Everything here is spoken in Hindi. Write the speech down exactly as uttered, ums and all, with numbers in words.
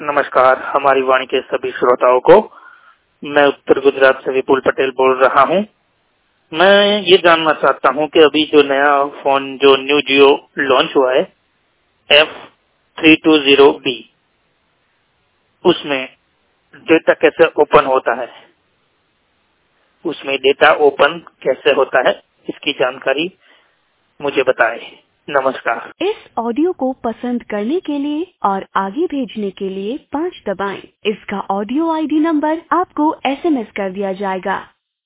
नमस्कार हमारी वाणी के सभी श्रोताओं को। मैं उत्तर गुजरात से विपुल पटेल बोल रहा हूं। मैं ये जानना चाहता हूं कि अभी जो नया फोन जो न्यू जियो लॉन्च हुआ है F three two zero B, उसमें डेटा कैसे ओपन होता है, उसमें डेटा ओपन कैसे होता है, इसकी जानकारी मुझे बताएं। नमस्कार। इस ऑडियो को पसंद करने के लिए और आगे भेजने के लिए पाँच दबाएं। इसका ऑडियो आईडी नंबर आपको एसएमएस कर दिया जाएगा।